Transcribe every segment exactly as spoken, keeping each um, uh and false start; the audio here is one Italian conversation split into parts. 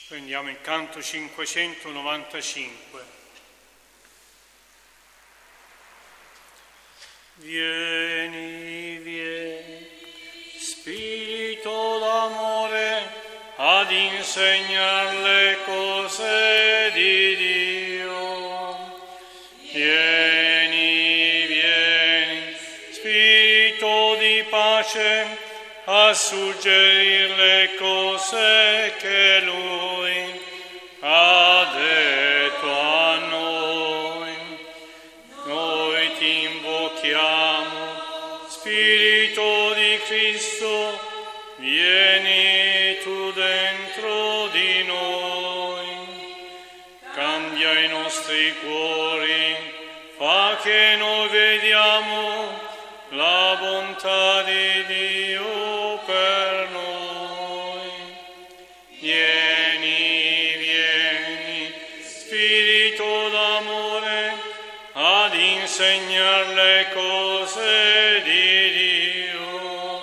Prendiamo il canto cinquecentonovantacinque. Vieni, vieni, Spirito d'amore, ad insegnar le cose di Dio. Vieni, vieni, Spirito di pace, a suggerir le cose che Lui ha detto a noi. Noi ti invochiamo, Spirito di Cristo, vieni tu dentro di noi. Cambia i nostri cuori, fa che noi vediamo la bontà di Dio per noi. Vieni, vieni, Spirito d'amore, ad insegnar le cose di Dio.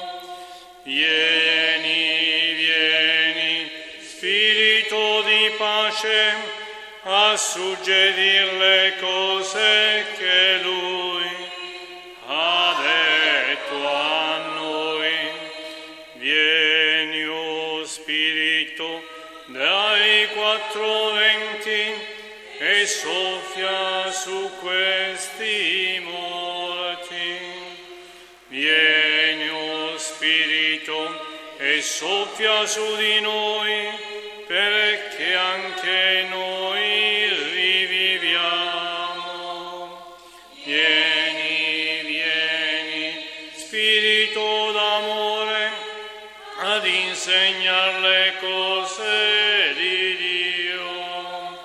Vieni, vieni, Spirito di pace, a suggerir le cose che Lui ha detto a noi. Vieni, o Spirito, dai quattro venti e soffia su questi morti. Vieni, o Spirito, e soffia su di noi, perché anche noi riviviamo. Vieni, vieni, Spirito d'amore, ad insegnar le cose di Dio.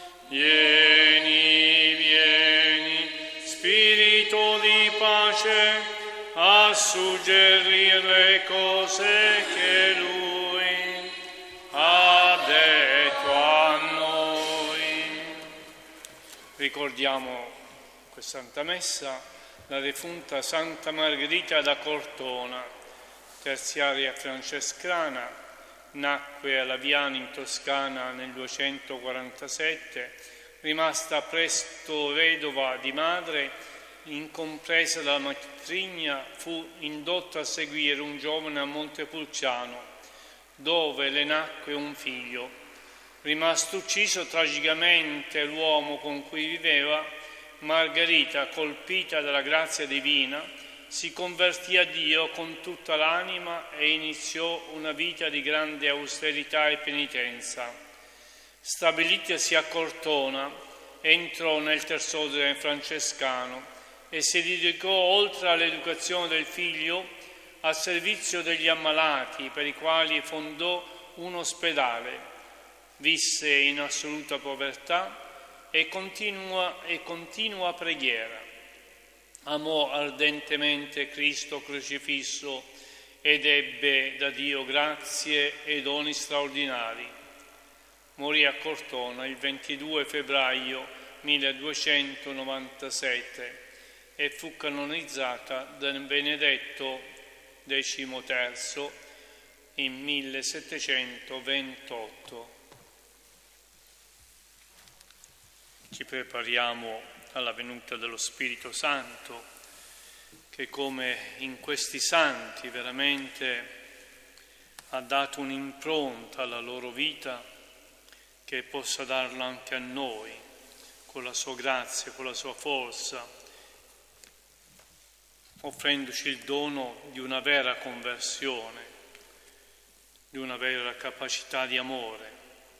Vieni, vieni, Spirito di pace, a suggerir le cose che Lui ha detto a noi. Ricordiamo questa Santa Messa la defunta Santa Margherita da Cortona, terziaria francescana, nacque a Laviano in Toscana nel duecentoquarantasette, rimasta presto vedova di madre, incompresa dalla matrigna, fu indotta a seguire un giovane a Montepulciano, dove le nacque un figlio. Rimasto ucciso tragicamente l'uomo con cui viveva, Margherita, colpita dalla grazia divina, si convertì a Dio con tutta l'anima e iniziò una vita di grande austerità e penitenza. Stabilitasi a Cortona, entrò nel terzo ordine francescano e si dedicò, oltre all'educazione del figlio, al servizio degli ammalati, per i quali fondò un ospedale. Visse in assoluta povertà e continua, e continua preghiera. Amò ardentemente Cristo crocifisso ed ebbe da Dio grazie e doni straordinari. Morì a Cortona il ventidue febbraio milleduecentonovantasette e fu canonizzata da Benedetto decimoterzo in millesettecentoventotto. Ci prepariamo alla venuta dello Spirito Santo, che come in questi santi veramente ha dato un'impronta alla loro vita, che possa darla anche a noi, con la sua grazia, con la sua forza, offrendoci il dono di una vera conversione, di una vera capacità di amore.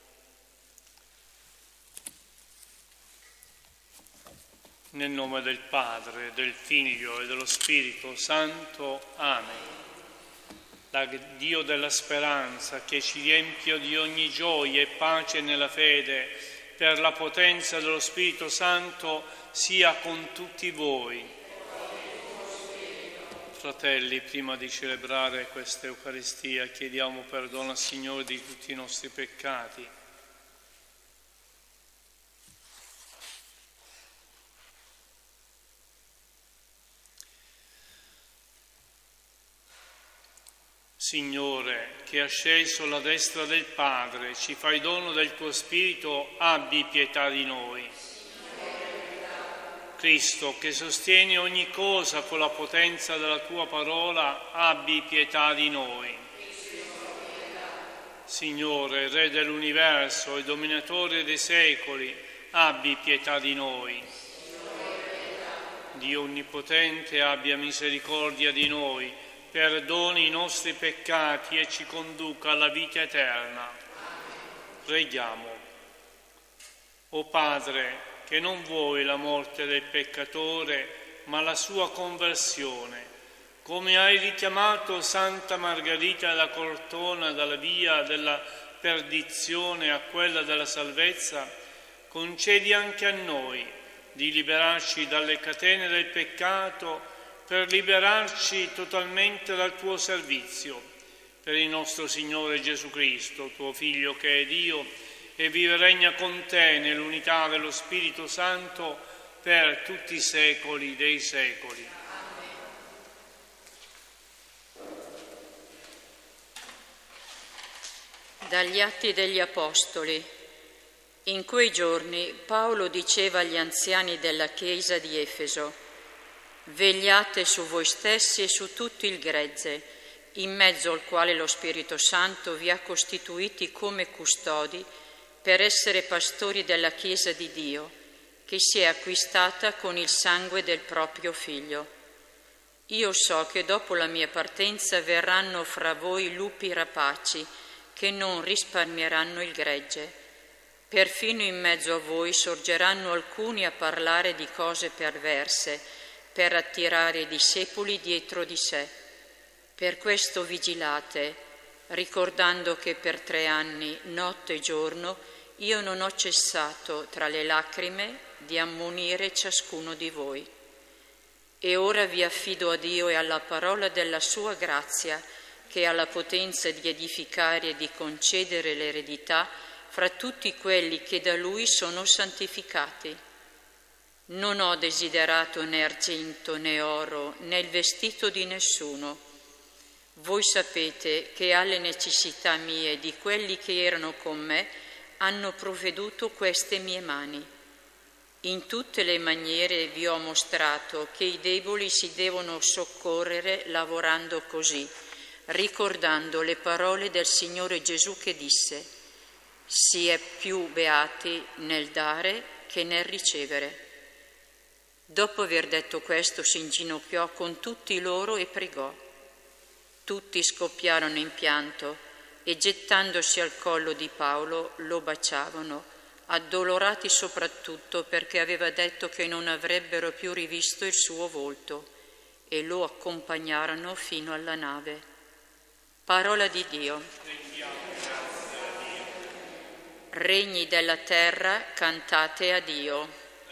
Nel nome del Padre, del Figlio e dello Spirito Santo. Amen. La Dio della speranza, che ci riempie di ogni gioia e pace nella fede, per la potenza dello Spirito Santo, sia con tutti voi. Fratelli, prima di celebrare questa Eucaristia, chiediamo perdono al Signore di tutti i nostri peccati. Signore, che asceso alla destra del Padre, ci fai dono del tuo Spirito, abbi pietà di noi. Cristo, che sostieni ogni cosa con la potenza della tua parola, abbi pietà di noi. Signore, Re dell'universo e dominatore dei secoli, abbi pietà di noi. Dio onnipotente, abbia misericordia di noi, perdoni i nostri peccati e ci conduca alla vita eterna. Preghiamo. O Padre, che non vuoi la morte del peccatore, ma la sua conversione, come hai richiamato Santa Margherita da Cortona dalla via della perdizione a quella della salvezza, concedi anche a noi di liberarci dalle catene del peccato per liberarci totalmente dal tuo servizio. Per il nostro Signore Gesù Cristo, tuo Figlio che è Dio, e vive e regna con te nell'unità dello Spirito Santo per tutti i secoli dei secoli. Dagli Atti degli Apostoli. In quei giorni Paolo diceva agli anziani della Chiesa di Efeso: vegliate su voi stessi e su tutto il gregge, in mezzo al quale lo Spirito Santo vi ha costituiti come custodi per essere pastori della Chiesa di Dio, che si è acquistata con il sangue del proprio Figlio. Io so che dopo la mia partenza verranno fra voi lupi rapaci, che non risparmieranno il gregge. Perfino in mezzo a voi sorgeranno alcuni a parlare di cose perverse, per attirare i discepoli dietro di sé. Per questo vigilate, ricordando che per tre anni, notte e giorno, io non ho cessato tra le lacrime di ammonire ciascuno di voi. E ora vi affido a Dio e alla parola della sua grazia, che ha la potenza di edificare e di concedere l'eredità fra tutti quelli che da Lui sono santificati. Non ho desiderato né argento né oro né il vestito di nessuno. Voi sapete che alle necessità mie e di quelli che erano con me hanno provveduto queste mie mani. In tutte le maniere vi ho mostrato che i deboli si devono soccorrere lavorando così, ricordando le parole del Signore Gesù che disse: si è più beati nel dare che nel ricevere. Dopo aver detto questo si inginocchiò con tutti loro e pregò. Tutti scoppiarono in pianto e gettandosi al collo di Paolo lo baciavano, addolorati soprattutto perché aveva detto che non avrebbero più rivisto il suo volto, e lo accompagnarono fino alla nave. Parola di Dio. Regni della terra, cantate a Dio.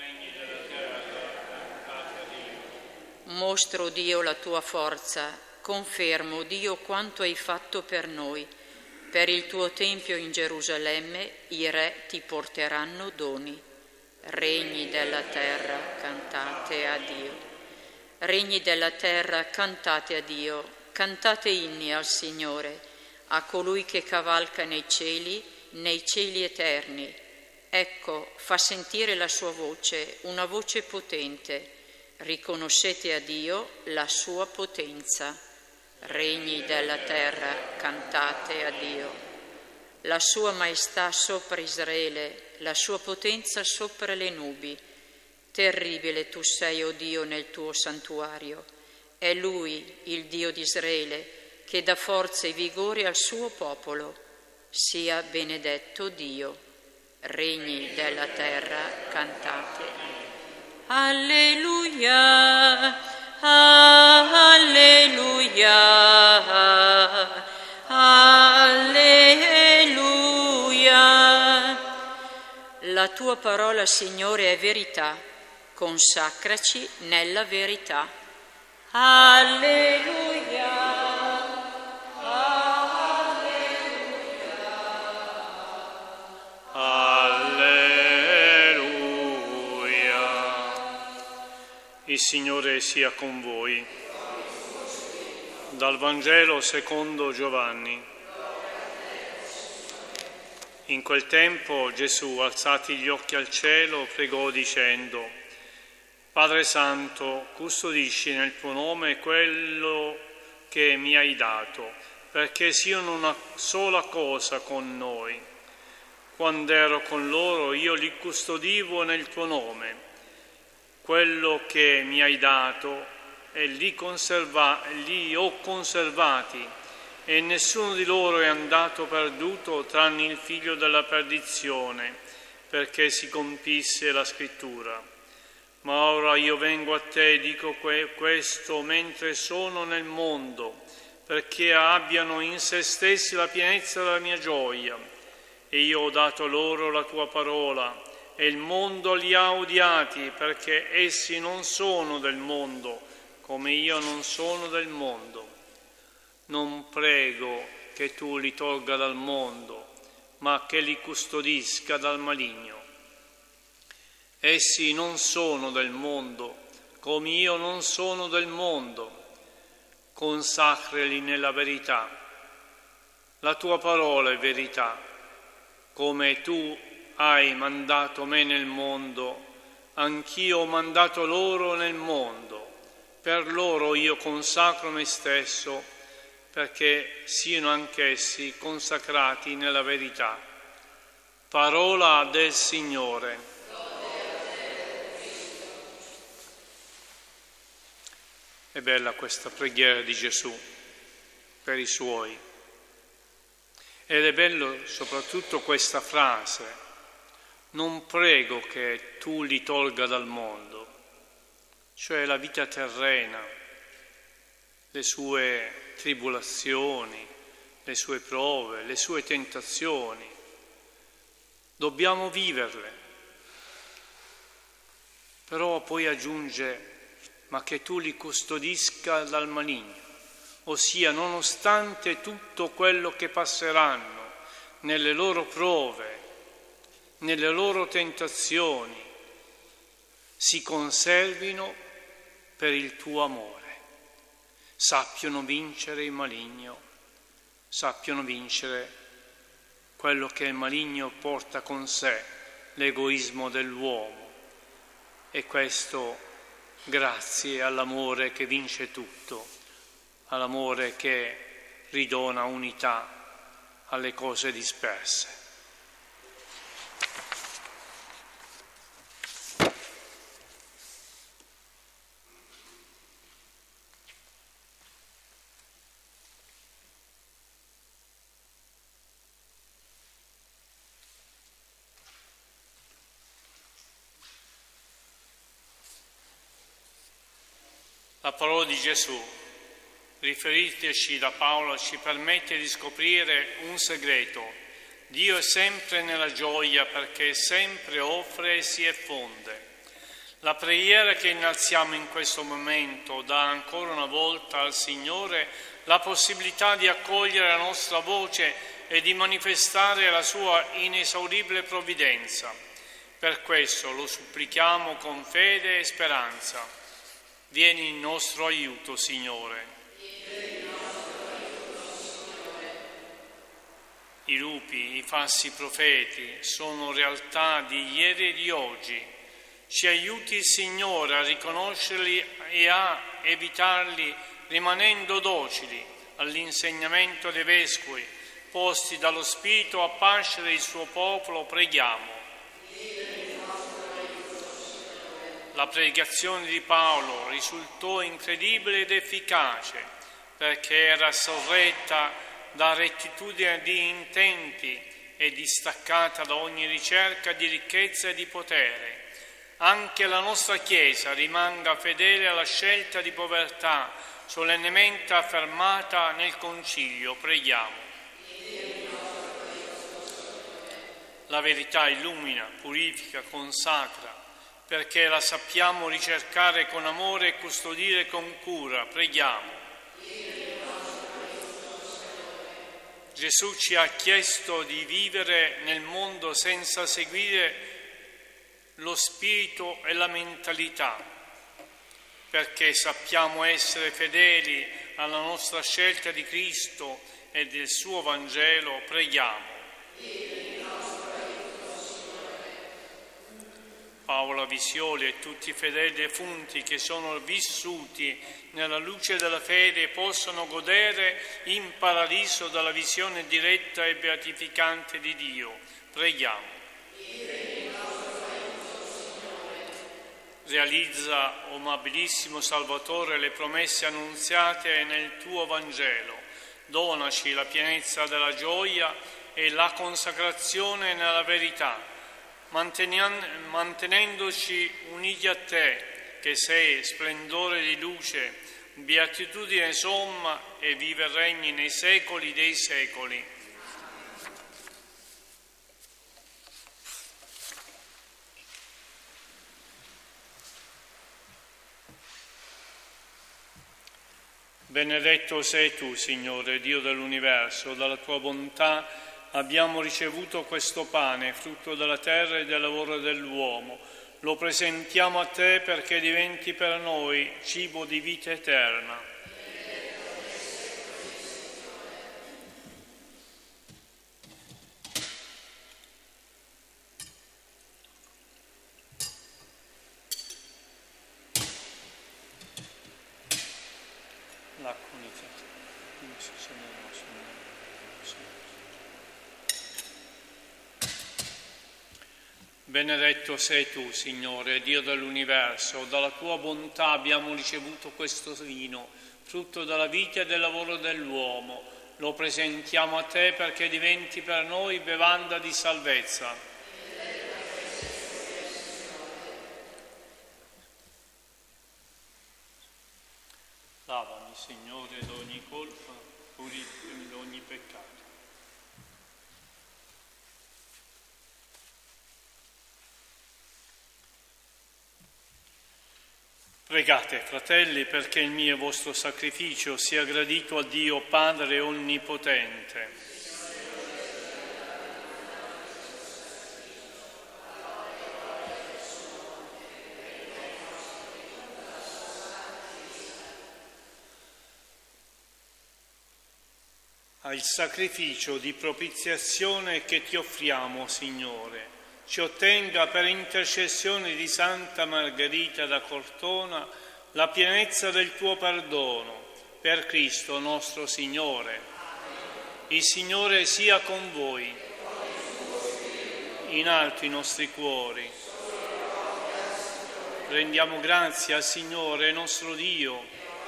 Mostro, Dio, la tua forza, confermo, Dio, quanto hai fatto per noi. Per il tuo tempio in Gerusalemme i re ti porteranno doni. Regni della terra, cantate a Dio. Regni della terra, cantate a Dio, cantate inni al Signore, a colui che cavalca nei cieli, nei cieli eterni. Ecco, fa sentire la sua voce, una voce potente. Riconoscete a Dio la sua potenza. Regni della terra, cantate a Dio. La sua maestà sopra Israele, la sua potenza sopra le nubi. Terribile tu sei, o Dio, nel tuo santuario. È Lui, il Dio di Israele, che dà forza e vigore al suo popolo. Sia benedetto Dio. Regni della terra, cantate. Alleluia. Alleluia, alleluia. La tua parola, Signore, è verità, consacraci nella verità. Alleluia, alleluia. Alleluia. Il Signore sia con voi. Dal Vangelo secondo Giovanni. In quel tempo Gesù, alzati gli occhi al cielo, pregò dicendo: Padre Santo, custodisci nel tuo nome quello che mi hai dato, perché siano una sola cosa con noi. Quando ero con loro io li custodivo nel tuo nome. Quello che mi hai dato e li, conserva, li ho conservati, e nessuno di loro è andato perduto tranne il figlio della perdizione, perché si compisse la scrittura. Ma ora io vengo a te e dico que- questo mentre sono nel mondo, perché abbiano in se stessi la pienezza della mia gioia. E io ho dato loro la tua parola, e il mondo li ha odiati, perché essi non sono del mondo, come io non sono del mondo. Non prego che tu li tolga dal mondo, ma che li custodisca dal maligno. Essi non sono del mondo, come io non sono del mondo. Consacrali nella verità. La tua parola è verità. Come tu hai mandato me nel mondo, anch'io ho mandato loro nel mondo. Per loro io consacro me stesso, perché siano anch'essi consacrati nella verità. Parola del Signore. È bella questa preghiera di Gesù per i Suoi. Ed è bello soprattutto questa frase: non prego che tu li tolga dal mondo. Cioè la vita terrena, le sue tribolazioni, le sue prove, le sue tentazioni. Dobbiamo viverle. Però poi aggiunge: ma che tu li custodisca dal maligno, ossia nonostante tutto quello che passeranno nelle loro prove, nelle loro tentazioni, si conservino per il tuo amore, sappiano vincere il maligno, sappiano vincere quello che il maligno porta con sé, l'egoismo dell'uomo, e questo grazie all'amore che vince tutto, all'amore che ridona unità alle cose disperse. La parola di Gesù, riferiteci da Paolo, ci permette di scoprire un segreto. Dio è sempre nella gioia, perché sempre offre e si effonde. La preghiera che innalziamo in questo momento dà ancora una volta al Signore la possibilità di accogliere la nostra voce e di manifestare la sua inesauribile provvidenza. Per questo lo supplichiamo con fede e speranza. Vieni in nostro aiuto, Signore. Vieni in nostro aiuto, Signore. I lupi, i falsi profeti sono realtà di ieri e di oggi. Ci aiuti il Signore a riconoscerli e a evitarli, rimanendo docili all'insegnamento dei vescovi, posti dallo Spirito a pascere il suo popolo, preghiamo. La predicazione di Paolo risultò incredibile ed efficace, perché era sorretta da rettitudine di intenti e distaccata da ogni ricerca di ricchezza e di potere. Anche la nostra Chiesa rimanga fedele alla scelta di povertà, solennemente affermata nel Concilio. Preghiamo. La verità illumina, purifica, consacra, perché la sappiamo ricercare con amore e custodire con cura. Preghiamo. Gesù ci ha chiesto di vivere nel mondo senza seguire lo spirito e la mentalità, perché sappiamo essere fedeli alla nostra scelta di Cristo e del suo Vangelo, preghiamo. Paola Visioli e tutti i fedeli defunti che sono vissuti nella luce della fede possono godere in paradiso dalla visione diretta e beatificante di Dio. Preghiamo. Realizza, o amabilissimo Salvatore, le promesse annunziate nel tuo Vangelo. Donaci la pienezza della gioia e la consacrazione nella verità, mantenendoci uniti a te, che sei splendore di luce, beatitudine somma e vive e regni nei secoli dei secoli. Benedetto sei tu, Signore, Dio dell'universo, dalla tua bontà abbiamo ricevuto questo pane, frutto della terra e del lavoro dell'uomo. Lo presentiamo a te perché diventi per noi cibo di vita eterna. L'acqua iniziata. Benedetto sei tu, Signore, Dio dell'universo, dalla tua bontà abbiamo ricevuto questo vino, frutto della vita e del lavoro dell'uomo. Lo presentiamo a te perché diventi per noi bevanda di salvezza. Lavami, Signore, da ogni colpa, purificami da ogni peccato. Pregate, fratelli, perché il mio e vostro sacrificio sia gradito a Dio Padre Onnipotente. Al sacrificio di propiziazione che ti offriamo, Signore, ci ottenga per intercessione di Santa Margherita da Cortona la pienezza del tuo perdono, per Cristo nostro Signore. Il Signore sia con voi, in alto i nostri cuori. Rendiamo grazie al Signore nostro Dio.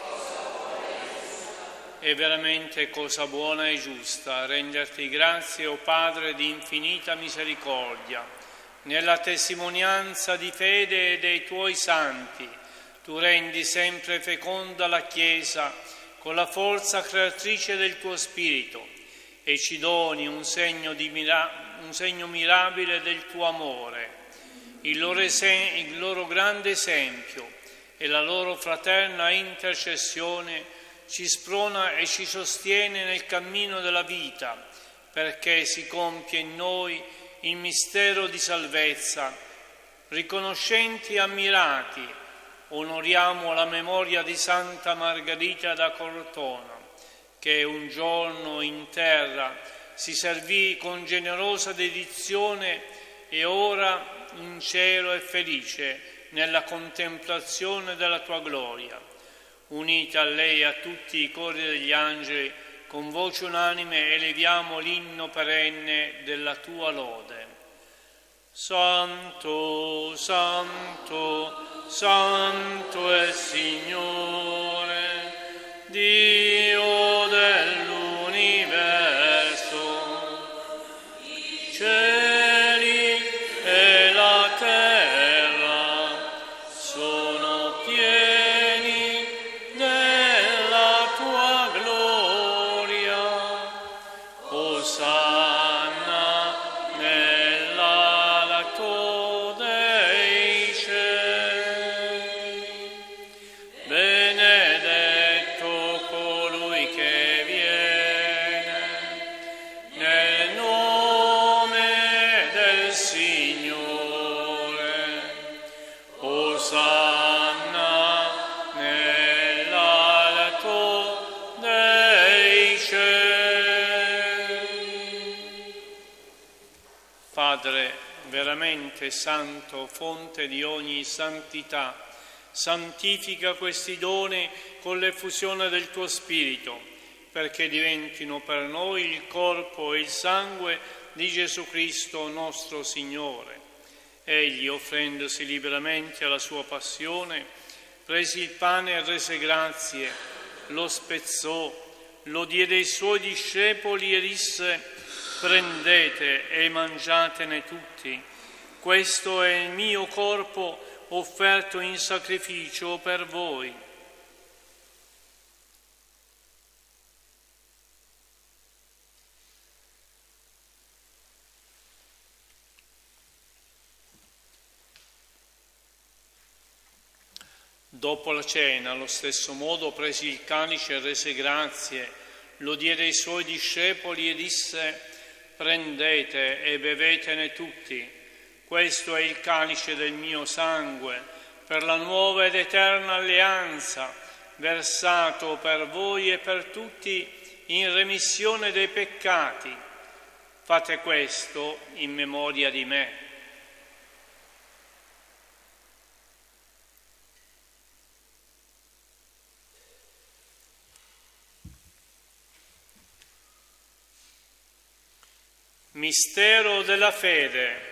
È veramente cosa buona e giusta renderti grazie, o Padre di infinita misericordia. Nella testimonianza di fede dei tuoi santi, tu rendi sempre feconda la Chiesa con la forza creatrice del tuo Spirito e ci doni un segno, di mira- un segno mirabile del tuo amore. Il loro, es- il loro grande esempio e la loro fraterna intercessione ci sprona e ci sostiene nel cammino della vita, perché si compie in noi il mistero di salvezza. Riconoscenti e ammirati, onoriamo la memoria di Santa Margherita da Cortona, che un giorno in terra si servì con generosa dedizione e ora in cielo è felice nella contemplazione della tua gloria. Unita a lei e a tutti i cori degli angeli, con voce unanime eleviamo l'inno perenne della tua lode. Santo, Santo, Santo è il Signore, Dio dell'universo. I cieli e la terra sono pieni della tua gloria. Osanna nell'alto dei cieli. veramente santo, fonte di ogni santità, santifica questi doni con l'effusione del tuo Spirito, perché diventino per noi il corpo e il sangue di Gesù Cristo nostro Signore. Egli, offrendosi liberamente alla sua passione, prese il pane e rese grazie, lo spezzò, lo diede ai suoi discepoli e disse: prendete e mangiatene tutti, questo è il mio corpo offerto in sacrificio per voi. Dopo la cena, allo stesso modo, prese il calice e rese grazie, lo diede ai suoi discepoli e disse: prendete e bevetene tutti, questo è il calice del mio sangue, per la nuova ed eterna alleanza, versato per voi e per tutti in remissione dei peccati. Fate questo in memoria di me. Mistero della fede.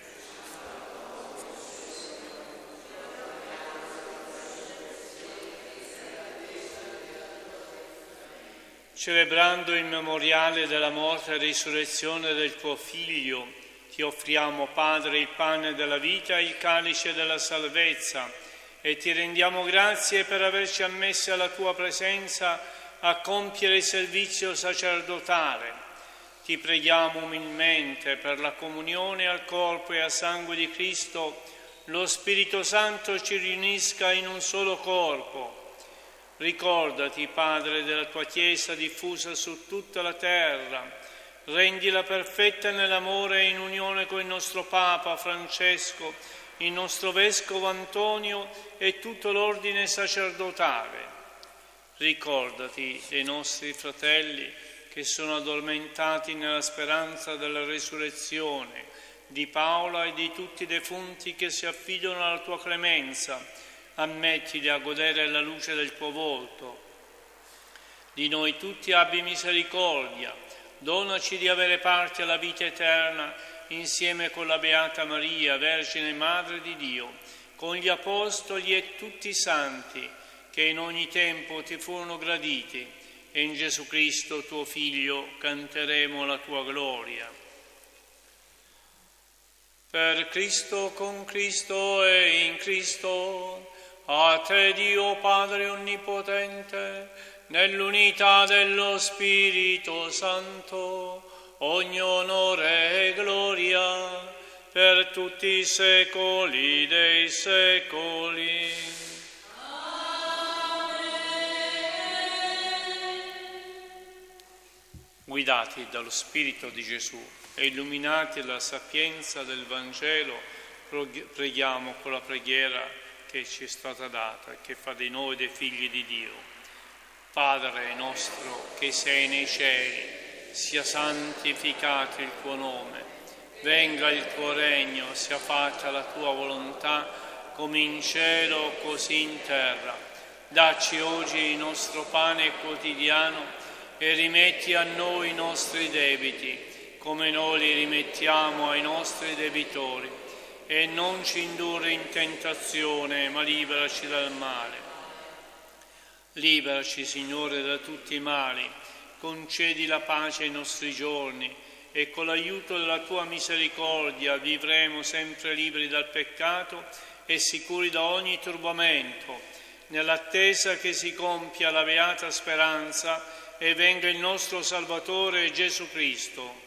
Celebrando il memoriale della morte e risurrezione del tuo Figlio, ti offriamo, Padre, il pane della vita e il calice della salvezza, e ti rendiamo grazie per averci ammessi alla tua presenza a compiere il servizio sacerdotale. Ti preghiamo umilmente per la comunione al corpo e al sangue di Cristo, lo Spirito Santo ci riunisca in un solo corpo. Ricordati, Padre, della tua Chiesa diffusa su tutta la terra, rendila perfetta nell'amore e in unione con il nostro Papa Francesco, il nostro Vescovo Antonio e tutto l'ordine sacerdotale. Ricordati dei nostri fratelli che sono addormentati nella speranza della resurrezione, di Paola e di tutti i defunti che si affidano alla tua clemenza. Ammettili a godere la luce del tuo volto. Di noi tutti abbi misericordia, donaci di avere parte alla vita eterna insieme con la Beata Maria, Vergine Madre di Dio, con gli Apostoli e tutti i santi che in ogni tempo ti furono graditi, e in Gesù Cristo, tuo Figlio, canteremo la tua gloria. Per Cristo, con Cristo e in Cristo, a te Dio Padre Onnipotente, nell'unità dello Spirito Santo, ogni onore e gloria per tutti i secoli dei secoli. Guidati dallo Spirito di Gesù e illuminati dalla sapienza del Vangelo, preghiamo con la preghiera che ci è stata data e che fa di noi dei figli di Dio. Padre nostro che sei nei cieli, sia santificato il tuo nome, venga il tuo regno, sia fatta la tua volontà, come in cielo così in terra. Dacci oggi il nostro pane quotidiano e rimetti a noi i nostri debiti, come noi li rimettiamo ai nostri debitori, e non ci indurre in tentazione, ma liberaci dal male. Liberaci, Signore, da tutti i mali, concedi la pace ai nostri giorni, e con l'aiuto della tua misericordia vivremo sempre liberi dal peccato e sicuri da ogni turbamento, nell'attesa che si compia la beata speranza e venga il nostro Salvatore Gesù Cristo.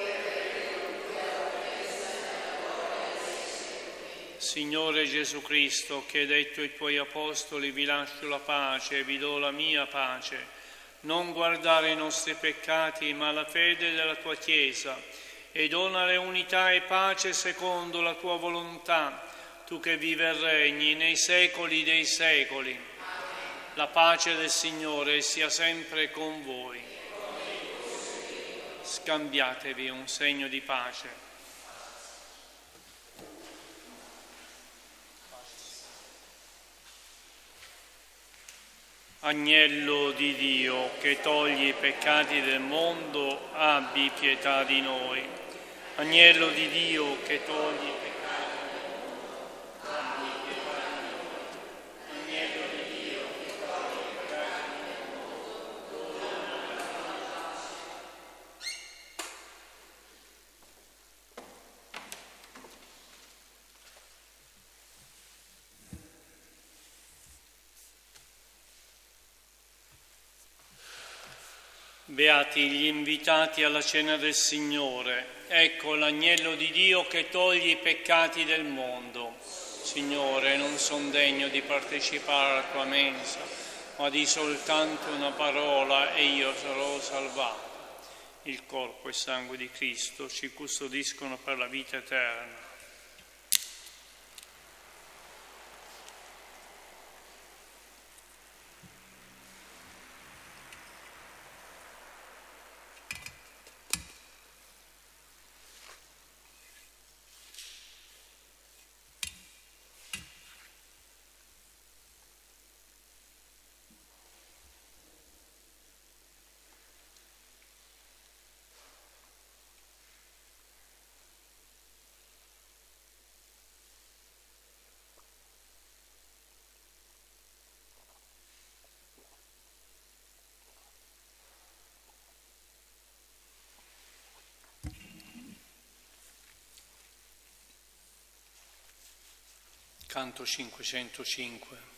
Signore Gesù Cristo, che hai detto ai tuoi apostoli: vi lascio la pace e vi do la mia pace, non guardare i nostri peccati ma la fede della tua Chiesa, e donare unità e pace secondo la tua volontà, tu che vivi e regni nei secoli dei secoli. La pace del Signore sia sempre con voi. Scambiatevi un segno di pace. Agnello di Dio che togli i peccati del mondo, abbi pietà di noi. Agnello di Dio che togli i peccati del mondo, abbi pietà di noi. Agnello di Dio che togli i peccati del mondo, dona la pace. Beati gli invitati alla cena del Signore. Ecco l'agnello di Dio che toglie i peccati del mondo. Signore, non son degno di partecipare alla tua mensa, ma di soltanto una parola e io sarò salvato. Il corpo e sangue di Cristo ci custodiscono per la vita eterna. Canto cinquecentocinque.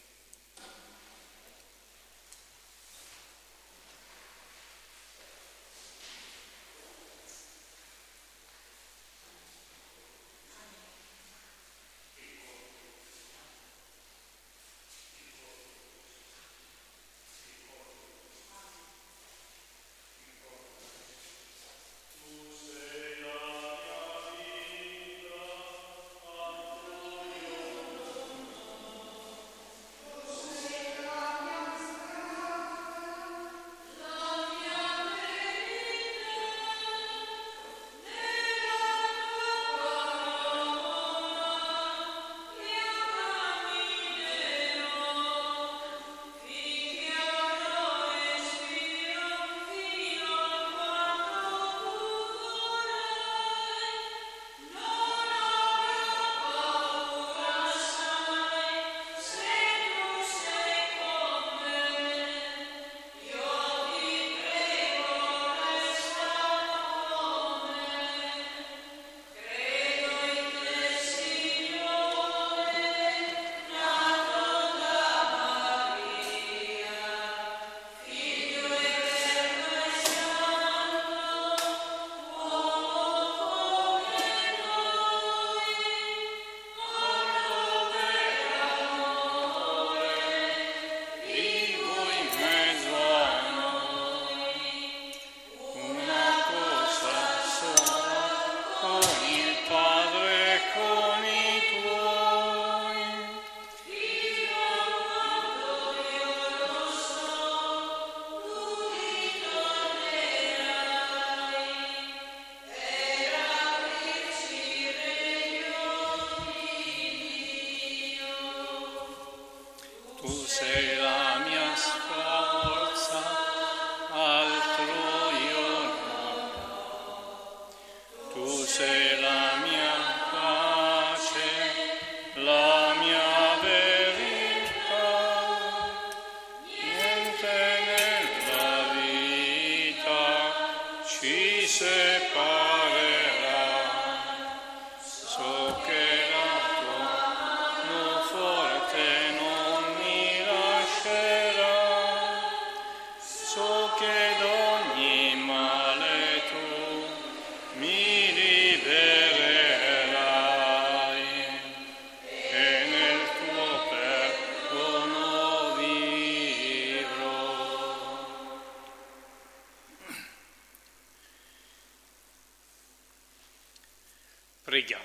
Preghiamo.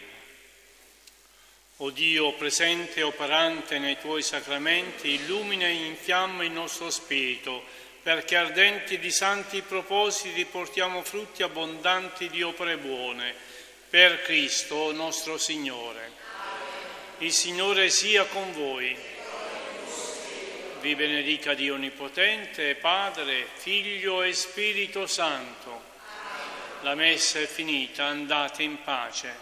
O Dio presente e operante nei Tuoi sacramenti, illumina e infiamma il nostro spirito, perché ardenti di santi propositi portiamo frutti abbondanti di opere buone. Per Cristo nostro Signore. Il Signore sia con voi. vi benedica Dio Onnipotente, Padre, Figlio e Spirito Santo. La messa è finita, andate in pace.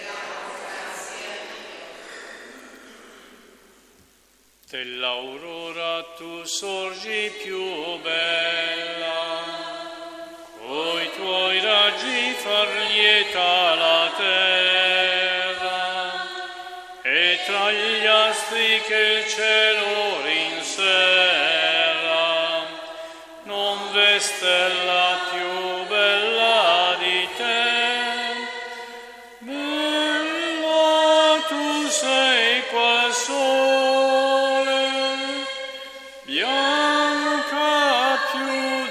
Dell'aurora tu sorgi più bella, coi tuoi raggi far lieta la terra, e tra gli astri che il cielo rinserra, non v'è stella più bella di te. Bella tu sei qual sole, bianca più